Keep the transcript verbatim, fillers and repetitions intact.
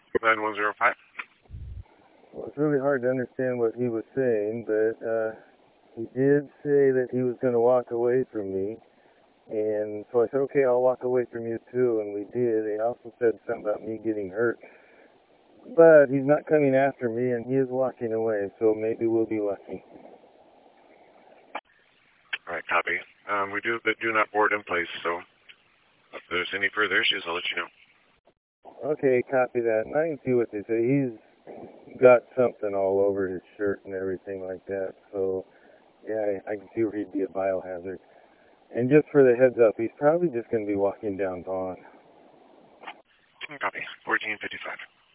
nine one zero five. Well, it's really hard to understand what he was saying, but uh, he did say that he was going to walk away from me. And so I said, okay, I'll walk away from you too, and we did. He also said something about me getting hurt. But he's not coming after me, and he is walking away, so maybe we'll be lucky. All right, copy. Um, we do have the do not board in place, so if there's any further issues, I'll let you know. Okay, copy that. And I can see what they say. He's got something all over his shirt and everything like that, so yeah, I, I can see where he'd be a biohazard. And just for the heads up, he's probably just going to be walking down Vaughn. Copy. fourteen fifty-five.